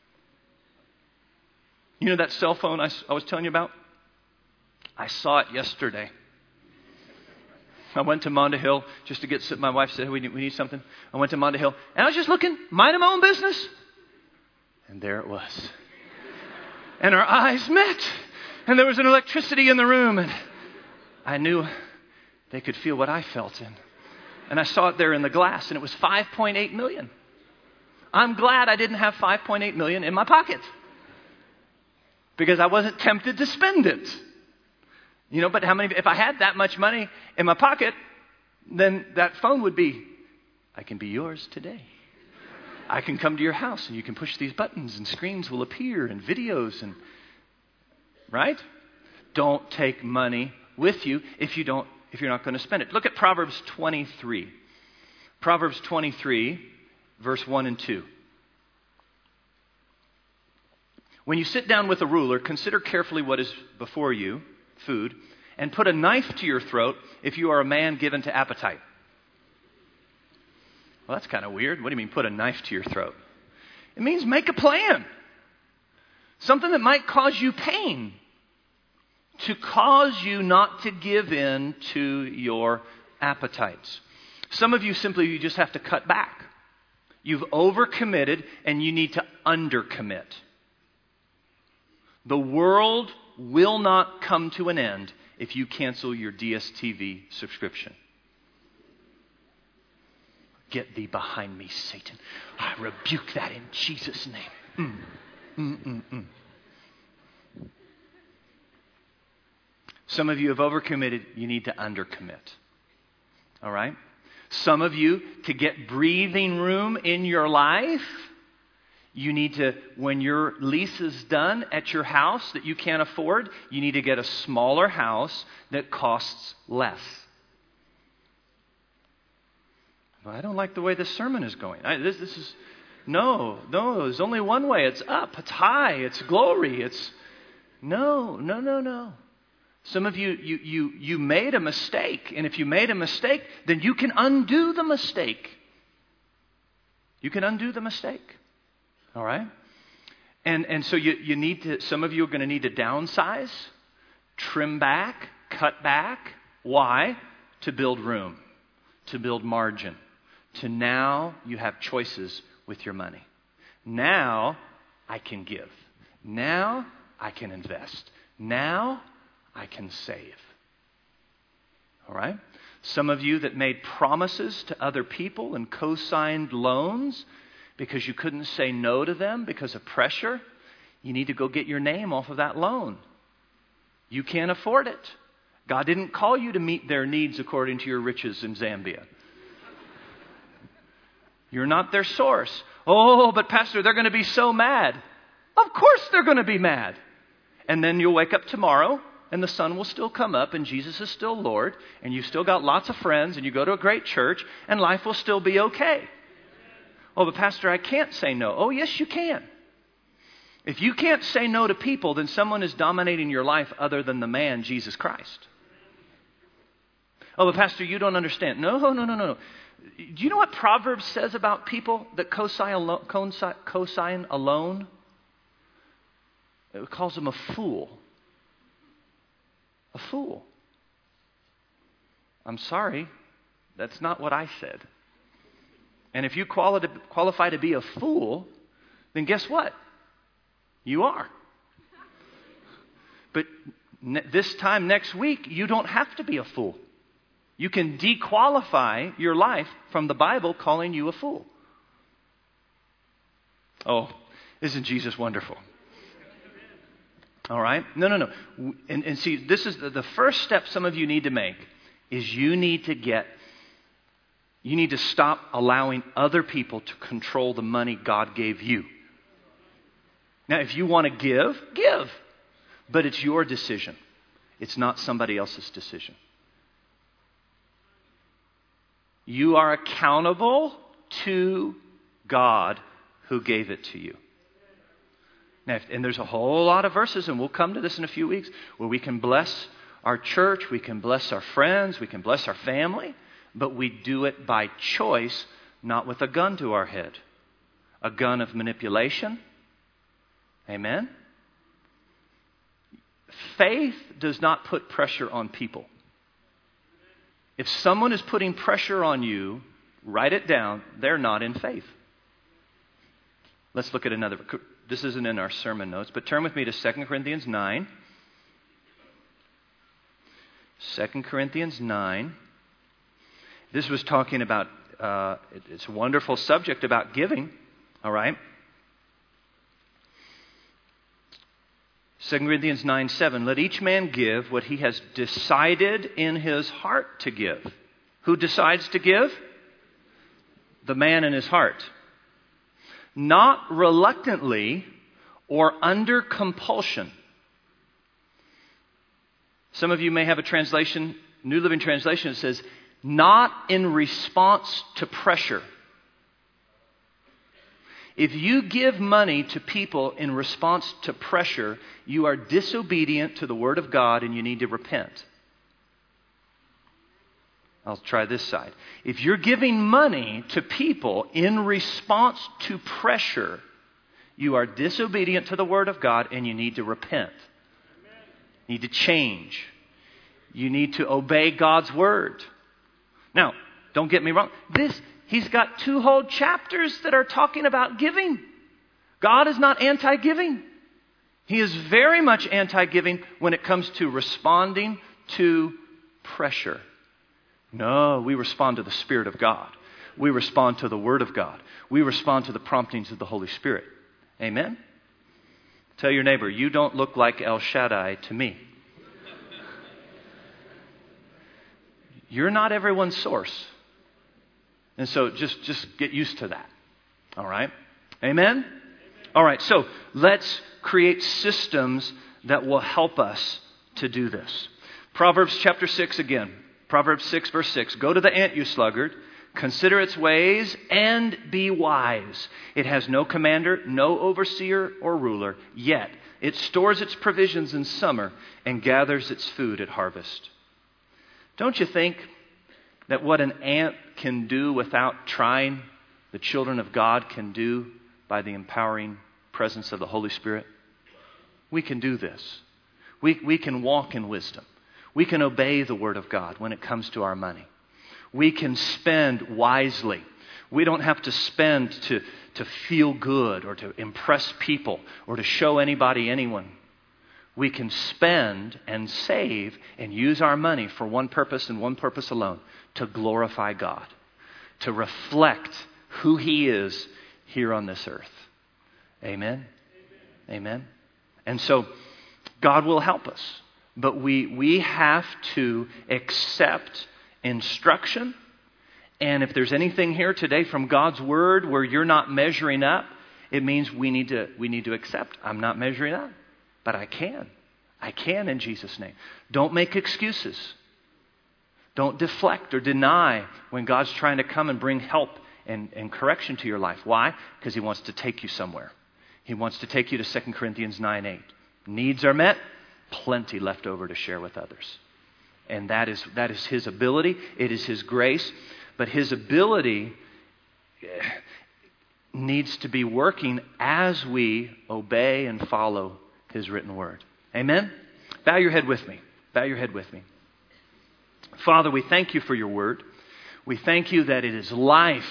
You know that cell phone I, I was telling you about? I saw it yesterday. I went to Monda Hill just to get some. My wife said, hey, we need, we need something. I went to Monda Hill, and I was just looking, minding my own business. And there it was. And our eyes met. And there was an electricity in the room. And I knew they could feel what I felt in. And I saw it there in the glass. And it was five point eight million. I'm glad I didn't have five point eight million in my pocket. Because I wasn't tempted to spend it. You know, but how many, if I had that much money in my pocket, then that phone would be, I can be yours today. I can come to your house and you can push these buttons and screens will appear and videos and, right? Don't take money with you if you don't, if you're not going to spend it. Look at Proverbs twenty-three. Proverbs twenty-three, verse one and two. When you sit down with a ruler, consider carefully what is before you, food, and put a knife to your throat if you are a man given to appetite. Well, that's kind of weird. What do you mean, put a knife to your throat? It means make a plan. Something that might cause you pain. To cause you not to give in to your appetites. Some of you simply, you just have to cut back. You've overcommitted and you need to undercommit. The world will not come to an end if you cancel your D S T V subscription. Get thee behind me, Satan. I rebuke that in Jesus' name. Mm. Mm, mm, mm. Some of you have overcommitted. You need to undercommit. All right? Some of you, to get breathing room in your life, you need to, when your lease is done at your house that you can't afford, you need to get a smaller house that costs less. Well, I don't like the way this sermon is going. I, this, this is, no, no, there's only one way. It's up, it's high, it's glory, it's, no, no, no, no. Some of you, you, you, you made a mistake, and if you made a mistake, then you can undo the mistake. You can undo the mistake. All right? And, and so you, you need to, some of you are going to need to downsize, trim back, cut back. Why? To build room, to build margin. To now you have choices with your money. Now I can give. Now I can invest. Now I can save. All right? Some of you that made promises to other people and co-signed loans because you couldn't say no to them because of pressure, you need to go get your name off of that loan. You can't afford it. God didn't call you to meet their needs according to your riches in Zambia. You're not their source. Oh, but Pastor, they're going to be so mad. Of course they're going to be mad. And then you'll wake up tomorrow and the sun will still come up and Jesus is still Lord and you've still got lots of friends and you go to a great church and life will still be okay. Oh, but Pastor, I can't say no. Oh, yes, you can. If you can't say no to people, then someone is dominating your life other than the man, Jesus Christ. Oh, but Pastor, you don't understand. No, no, no, no, no. Do you know what Proverbs says about people that co-sign alone? Co-sign alone? It calls them a fool. A fool. I'm sorry, that's not what I said. And if you quali- qualify to be a fool, then guess what? You are. But ne- this time next week, you don't have to be a fool. You can dequalify your life from the Bible calling you a fool. Oh, isn't Jesus wonderful? All right? No, no, no. And, and see, this is the, the first step some of you need to make is you need to get, you need to stop allowing other people to control the money God gave you. Now, if you want to give, give. But it's your decision. It's not somebody else's decision. You are accountable to God who gave it to you. Now, if, and there's a whole lot of verses, and we'll come to this in a few weeks, where we can bless our church, we can bless our friends, we can bless our family, but we do it by choice, not with a gun to our head. A gun of manipulation. Amen? Faith does not put pressure on people. If someone is putting pressure on you, write it down. They're not in faith. Let's look at another. This isn't in our sermon notes, but turn with me to Second Corinthians nine. Second Corinthians nine. This was talking about, uh, it's a wonderful subject about giving. All right? Second Corinthians nine seven, let each man give what he has decided in his heart to give. Who decides to give? The man in his heart. Not reluctantly or under compulsion. Some of you may have a translation, New Living Translation, that says, not in response to pressure. If you give money to people in response to pressure, you are disobedient to the Word of God and you need to repent. I'll try this side. If you're giving money to people in response to pressure, you are disobedient to the Word of God and you need to repent. You need to change. You need to obey God's Word. Now, don't get me wrong. This, he's got two whole chapters that are talking about giving. God is not anti-giving. He is very much anti-giving when it comes to responding to pressure. No, we respond to the Spirit of God. We respond to the Word of God. We respond to the promptings of the Holy Spirit. Amen? Tell your neighbor, you don't look like El Shaddai to me. You're not everyone's source. And so just, just get used to that. All right? Amen? All right, so let's create systems that will help us to do this. Proverbs chapter six again. Proverbs six, verse six. Go to the ant, you sluggard. Consider its ways and be wise. It has no commander, no overseer or ruler. Yet it stores its provisions in summer and gathers its food at harvest. Don't you think that what an ant can do without trying, the children of God can do by the empowering presence of the Holy Spirit? We can do this. We, we can walk in wisdom. We can obey the Word of God when it comes to our money. We can spend wisely. We don't have to spend to, to feel good or to impress people or to show anybody anyone. we can spend and save and use our money for one purpose and one purpose alone, to glorify God, to reflect who He is here on this earth. Amen? Amen. Amen. And so God will help us, but we we have to accept instruction. And if there's anything here today from God's Word where you're not measuring up, it means we need to we need to accept, I'm not measuring up, but I can. I can in Jesus' name. Don't make excuses. Don't deflect or deny when God's trying to come and bring help and, and correction to your life. Why? Because He wants to take you somewhere. He wants to take you to Second Corinthians nine eight. Needs are met, plenty left over to share with others. And that is that is His ability. It is His grace. But His ability needs to be working as we obey and follow His written word. Amen? Bow your head with me. Bow your head with me. Father, we thank You for Your word. We thank You that it is life.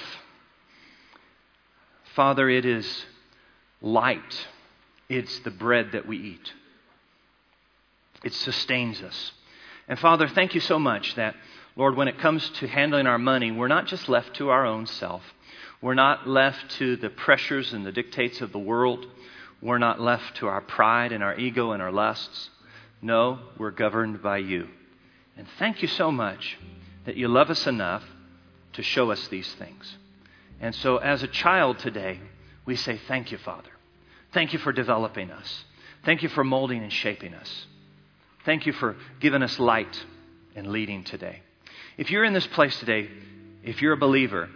Father, it is light. It's the bread that we eat. It sustains us. And Father, thank You so much that, Lord, when it comes to handling our money, we're not just left to our own self. We're not left to the pressures and the dictates of the world. We're not left to our pride and our ego and our lusts. No, we're governed by You. And thank You so much that You love us enough to show us these things. And so as a child today, we say, thank You, Father. Thank You for developing us. Thank You for molding and shaping us. Thank You for giving us light and leading today. If you're in this place today, if you're a believer,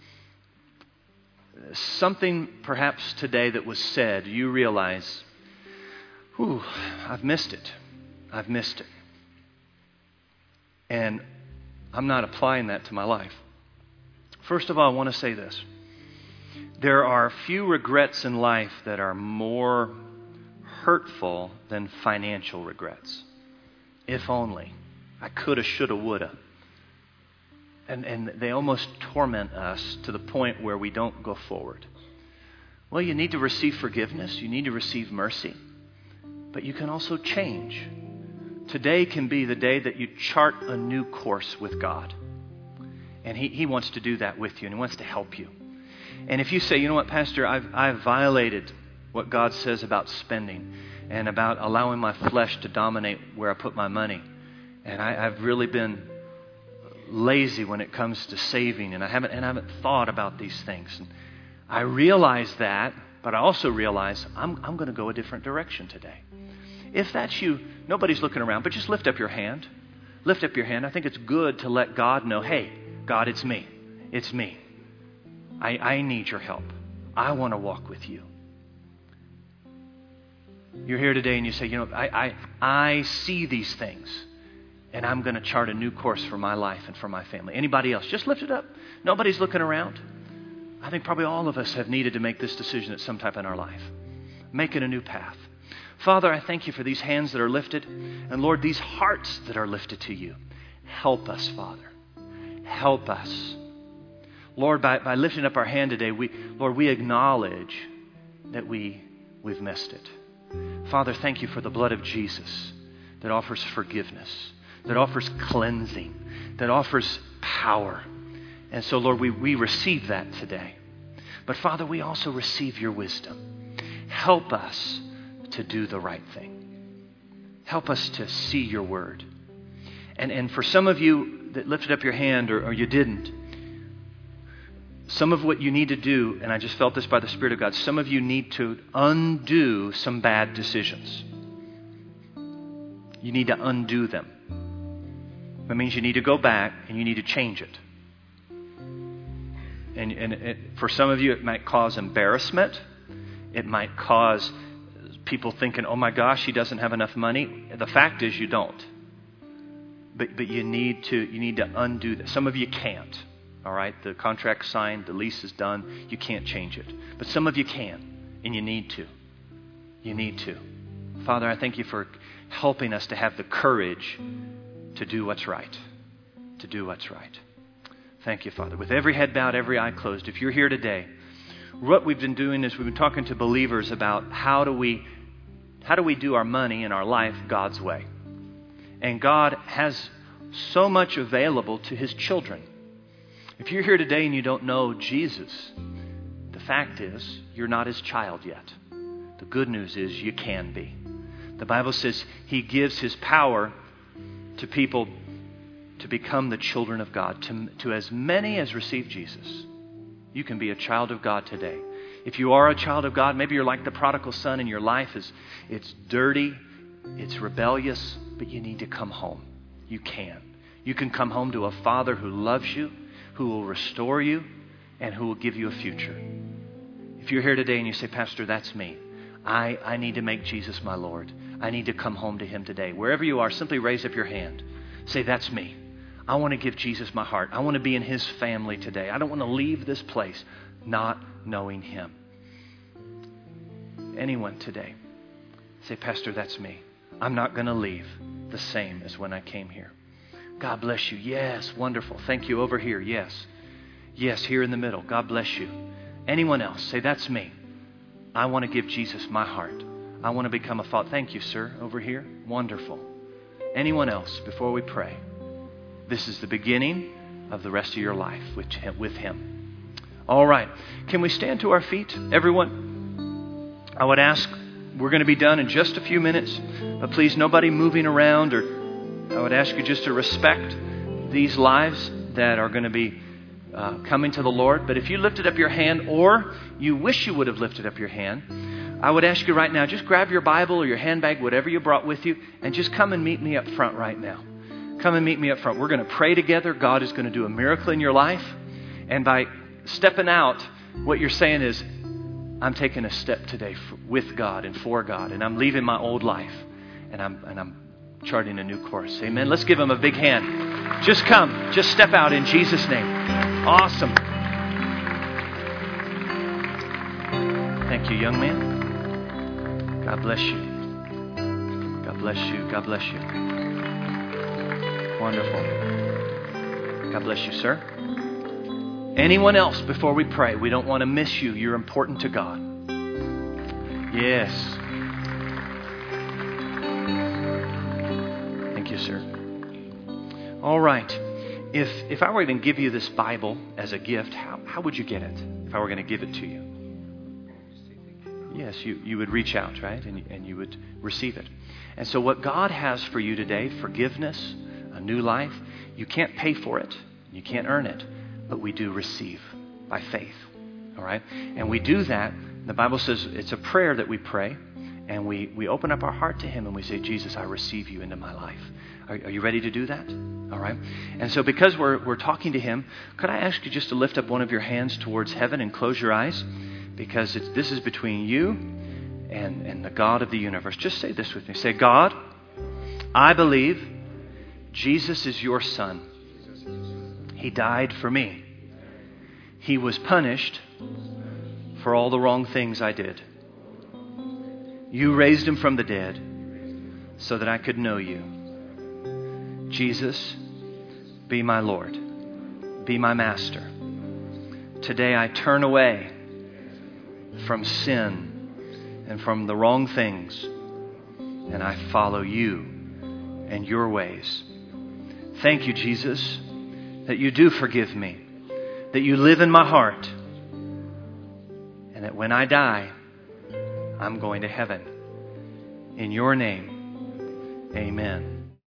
something perhaps today that was said, you realize, whew, I've missed it. I've missed it. And I'm not applying that to my life. First of all, I want to say this. There are few regrets in life that are more hurtful than financial regrets. If only. I coulda, shoulda, woulda. And, and they almost torment us to the point where we don't go forward. Well, you need to receive forgiveness. You need to receive mercy. But you can also change. Today can be the day that you chart a new course with God. And He, he wants to do that with you, and He wants to help you. And if you say, you know what, Pastor, I've, I've violated what God says about spending and about allowing my flesh to dominate where I put my money, and I, I've really been lazy when it comes to saving, and I haven't and I haven't thought about these things. And I realize that, but I also realize I'm I'm going to go a different direction today. If that's you, nobody's looking around, but just lift up your hand. Lift up your hand. I think it's good to let God know, hey, God, it's me. It's me. I, I need your help. I want to walk with You. You're here today and you say, you know, I I, I see these things. And I'm going to chart a new course for my life and for my family. Anybody else? Just lift it up. Nobody's looking around. I think probably all of us have needed to make this decision at some time in our life. Making a new path. Father, I thank You for these hands that are lifted. And Lord, these hearts that are lifted to You. Help us, Father. Help us. Lord, by, by lifting up our hand today, we, Lord, we acknowledge that we, we've missed it. Father, thank You for the blood of Jesus that offers forgiveness, that offers cleansing, that offers power. And so, Lord, we, we receive that today. But Father, we also receive Your wisdom. Help us to do the right thing. Help us to see Your word. And, and for some of you that lifted up your hand or, or you didn't, some of what you need to do, and I just felt this by the Spirit of God, some of you need to undo some bad decisions. You need to undo them. That means you need to go back and you need to change it. And, and it, for some of you, it might cause embarrassment. It might cause people thinking, oh my gosh, he doesn't have enough money. The fact is you don't. But, but you need to you need to undo that. Some of you can't. All right, the contract's signed, the lease is done. You can't change it. But some of you can, and you need to. You need to. Father, I thank You for helping us to have the courage to do what's right. To do what's right. Thank You, Father. With every head bowed, every eye closed, if you're here today, what we've been doing is we've been talking to believers about how do we how do we do our money and our life God's way? And God has so much available to His children. If you're here today and you don't know Jesus, the fact is you're not His child yet. The good news is you can be. The Bible says He gives His power to people to become the children of God, to, to as many as receive Jesus. You can be a child of God today. If you are a child of God, maybe you're like the prodigal son and your life is it's dirty, it's rebellious, but you need to come home. You can. You can come home to a Father who loves you, who will restore you, and who will give you a future. If you're here today and you say, Pastor, that's me. I, I need to make Jesus my Lord. I need to come home to Him today. Wherever you are, simply raise up your hand. Say, that's me. I want to give Jesus my heart. I want to be in His family today. I don't want to leave this place not knowing Him. Anyone today, say, Pastor, that's me. I'm not going to leave the same as when I came here. God bless you. Yes, wonderful. Thank you. Over here. Yes. Yes, here in the middle. God bless you. Anyone else, say, that's me. I want to give Jesus my heart. I want to become a father. Thank you, sir. Over here. Wonderful. Anyone else before we pray? This is the beginning of the rest of your life with him. With him. All right. Can we stand to our feet, everyone? I would ask, we're going to be done in just a few minutes, but please, nobody moving around, or I would ask you just to respect these lives that are going to be uh, coming to the Lord. But if you lifted up your hand, or you wish you would have lifted up your hand, I would ask you right now, just grab your Bible or your handbag, whatever you brought with you, and just come and meet me up front right now. Come and meet me up front. We're going to pray together. God is going to do a miracle in your life. And by stepping out, what you're saying is, I'm taking a step today for, with God and for God, and I'm leaving my old life, and I'm and I'm charting a new course. Amen. Let's give Him a big hand. Just come. Just step out in Jesus' name. Awesome. Thank you, young man. God bless you. God bless you. God bless you. Wonderful. God bless you, sir. Anyone else before we pray? We don't want to miss you. You're important to God. Yes. Thank you, sir. All right. If if I were going to give you this Bible as a gift, how, how would you get it? If I were going to give it to you? Yes, you, you would reach out, right? And, and you would receive it. And so what God has for you today, forgiveness, a new life, you can't pay for it. You can't earn it. But we do receive by faith. All right? And we do that. The Bible says it's a prayer that we pray. And we, we open up our heart to Him and we say, Jesus, I receive you into my life. Are, are you ready to do that? All right? And so because we're, we're talking to Him, could I ask you just to lift up one of your hands towards heaven and close your eyes? Because it's, this is between you and, and the God of the universe. Just say this with me. Say, God, I believe Jesus is your Son. He died for me. He was punished for all the wrong things I did. You raised Him from the dead so that I could know you. Jesus, be my Lord. Be my Master. Today I turn away from sin and from the wrong things, and I follow you and your ways. Thank you, Jesus, that you do forgive me, that you live in my heart, and that when I die, I'm going to heaven. In your name, amen.